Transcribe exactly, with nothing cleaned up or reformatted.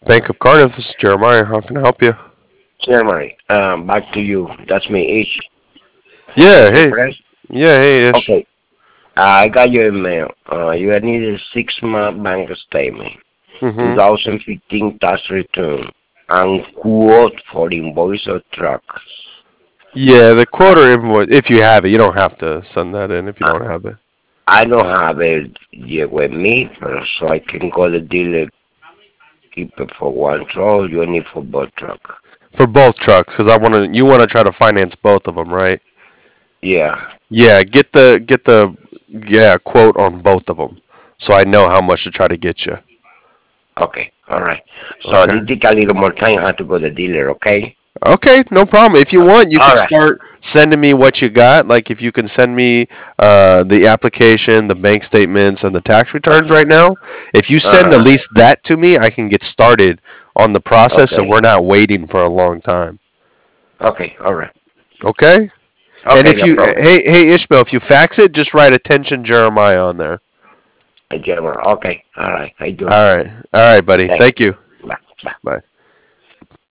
Bank of Cardiff. This is Jeremiah. How can I help you? Jeremiah, um, back to you. That's me, Ish. Yeah. Is it Hey. fresh? Yeah. Hey, Ish. Okay, I got your email. Uh, you need a six-month bank statement, Mhm. twenty fifteen tax return, and quote for invoice of truck. Yeah, the I, quarter invoice. If you have it, you don't have to send that in if you I, don't have it. I don't have it yet with me, uh, so I can go to the dealer, keep it for one truck. You need for both truck. For both trucks, because I want to. You want to try to finance both of them, right? Yeah. Yeah. Get the get the yeah quote on both of them, so I know how much to try to get you. Okay. All right. So Okay. this take a little more time. I have to go to the dealer. Okay. Okay, no problem. If you want, you All can right. start sending me what you got. Like if you can send me uh, the application, the bank statements, and the tax returns right now. If you Uh send at huh. least that to me, I can get started on the process, so Okay. we're not waiting for a long time. Okay. All right. Okay. And Okay. if No you, problem. hey, hey, Ishmael, if you fax it, just write attention Jeremiah on there. I General. Okay. All right. I do. All right, all right, buddy. Thanks. Thank you. Bye. Bye. Bye.